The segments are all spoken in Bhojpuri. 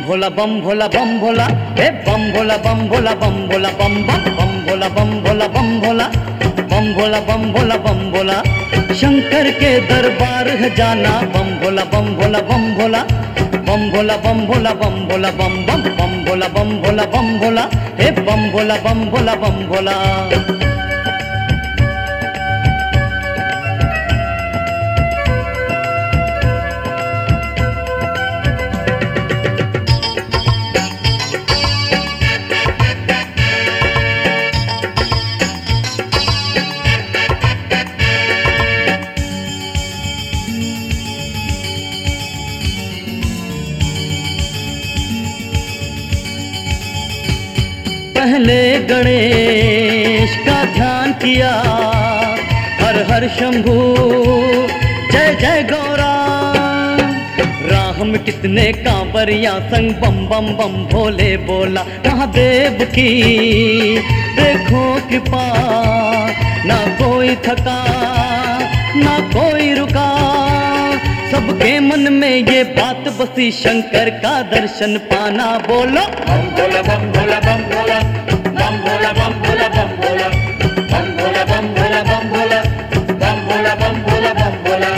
भोला बम भोला बम भोला, हे बम भोला बम भोला बम भोला बम बम बम भोला बम भोला बम भोला बम भोला बम भोला बम भोला। शंकर के दरबार है जाना, बम भोला बम भोला बम भोला बम भोला बम भोला बम भोला बम बम बम भोला बम भोला बम भोला, हे बम भोला बम भोला बम भोला। पहले गणेश का ध्यान किया, हर हर शंभू जय जय गौरा। राह में कितने कांवरिया संग बम बम बम भोले बोला। महादेव की देखो कृपा, ना कोई थका ना कोई रुका। सबके मन में ये बात बसी, शंकर का दर्शन पाना। बोलो बम भोला बम भोला बम भोला बम भोला बम भोला बम भोला बम भोला बम भोला बम भोला बम भोला बम भोला बम भोला।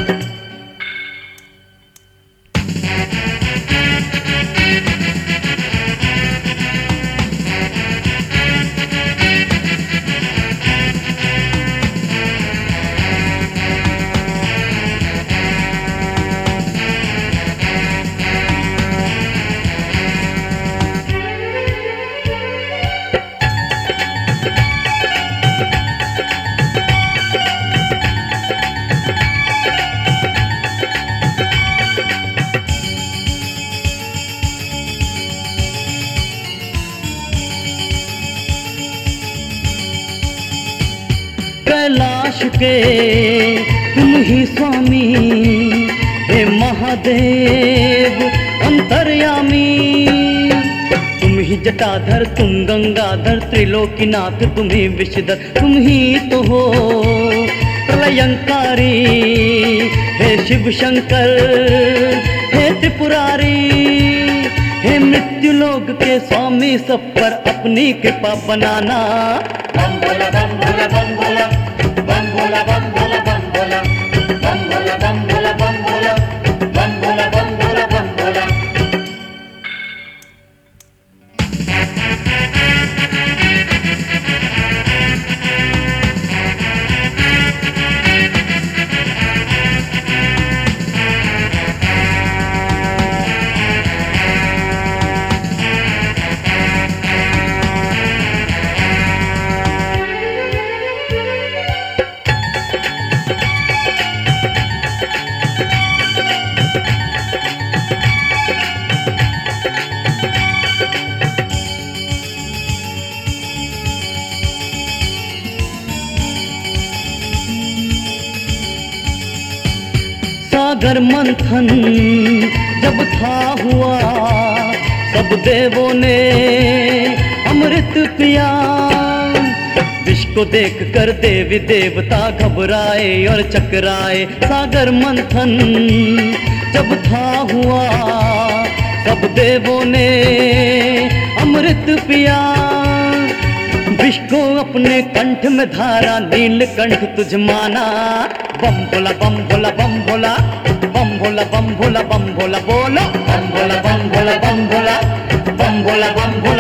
कैलाश के तुम ही स्वामी, हे महादेव अंतर्यामी। तुम ही जटाधर तुम गंगाधर, त्रिलोकीनाथ तुम ही विषधर। तुम ही तो हो प्रलयंकारी, हे शिव शंकर हे त्रिपुरारी। हे मृत्यु लोक के स्वामी, सब पर अपनी कृपा बनाना। बम भोला बम भोला बम भोला बम भोला बम भोला बम भोला बम भोला बम भोला बम भोला बम भोला बम भोला बम भोला। सागर मंथन जब था हुआ, सब देवों ने अमृत पिया। विष को देख कर देवी देवता घबराए और चकराए। सागर मंथन जब था हुआ, सब देवों ने अमृत पिया। विष को अपने कंठ में धारा, नीलकंठ तुझ माना। बम भोला बम भोला बम भोला बम भोला बम भोला बम भोला। बोलो बम भोला बम भोला बम भोला बम भोला बम भोला